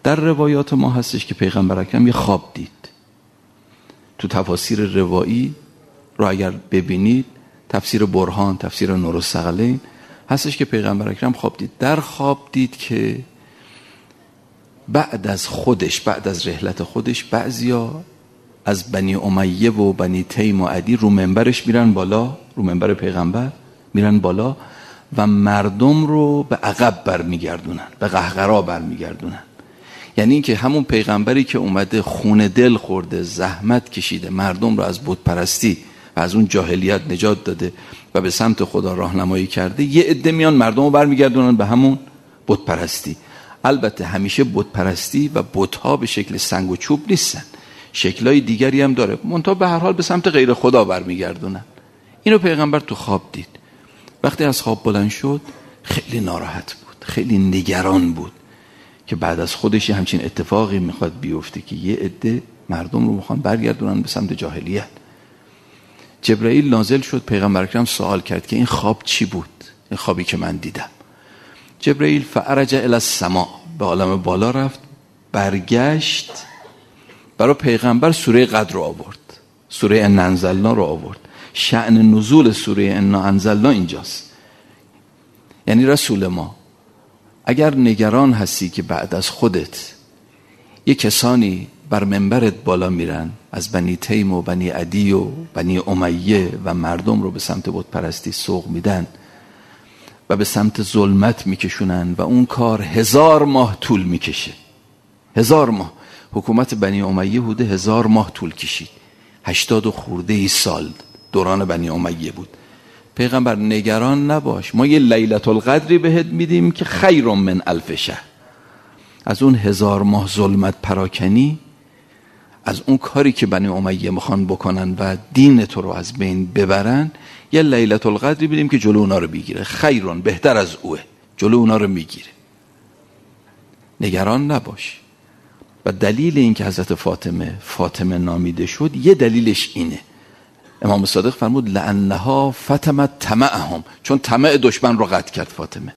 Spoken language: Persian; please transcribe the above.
در روایات ما هستش که پیغمبر اکرم یه خواب دید. تو تفاسیر روایی رو اگر ببینید، تفسیر برهان، تفسیر نورالثقلین هستش که پیغمبر اکرم خواب دید. در خواب دید که بعد از رحلت خودش بعضیا از بنی امیه و بنی تیم و عدی رو منبرش میرن بالا، رو منبر پیغمبر میرن بالا و مردم رو به عقب برمیگردونن، به قهقرا برمیگردونن. یعنی این که همون پیغمبری که اومده خون دل خورده، زحمت کشیده، مردم رو از بت پرستی و از اون جاهلیت نجات داده و به سمت خدا راهنمایی کرده، یه عده میان مردم رو برمیگردونن به همون بت پرستی. البته همیشه بت پرستی و بت ها به شکل سنگ و چوب نیستن، شکلای دیگری هم داره، منتها به هر حال به سمت غیر خدا برمیگردونن. اینو پیغمبر تو خواب دید. وقتی از خواب بلند شد خیلی ناراحت بود، خیلی نگران بود که بعد از خودش همچین اتفاقی میخواد بیفته که یه عده مردم رو میخوان برگردونن به سمت جاهلیت. جبرائیل نازل شد، پیغمبر اکرم سوال کرد که این خواب چی بود، این خوابی که من دیدم. جبرائیل فعرج الی السماء، به عالم بالا رفت، برگشت برای پیغمبر سوره قدر رو آورد، سوره انا انزلنا رو آورد. شأن نزول سوره انا انزلنا اینجاست. یعنی رسول ما اگر نگران هستی که بعد از خودت یه کسانی بر منبرت بالا میرن از بنی تیم و بنی عدی و بنی امیه و مردم رو به سمت بت پرستی سوق میدن و به سمت ظلمت میکشونن و اون کار 1000 ماه طول میکشه، 1000 ماه. حکومت بنی امیه حدود 1000 ماه طول کشید، 80 خورده سال دوران بنی امیه بود. پیغمبر نگران نباش، ما یه لیلة القدری بهت میدیم که خیر من 1000 شهر. از اون 1000 ماه ظلمت پراکنی، از اون کاری که بنی امیه میخوان بکنن و دین تو رو از بین ببرن، یه لیلة القدری بدیم که جلو اونا رو بگیره. خیرون، بهتر از اوه، جلو اونا رو میگیره. نگران نباش. و دلیل این که حضرت فاطمه نامیده شد، یه دلیلش اینه. امام صادق فرمود لعنها فتمت طمعهم، چون طمع دشمن رو قطع کرد فاطمه.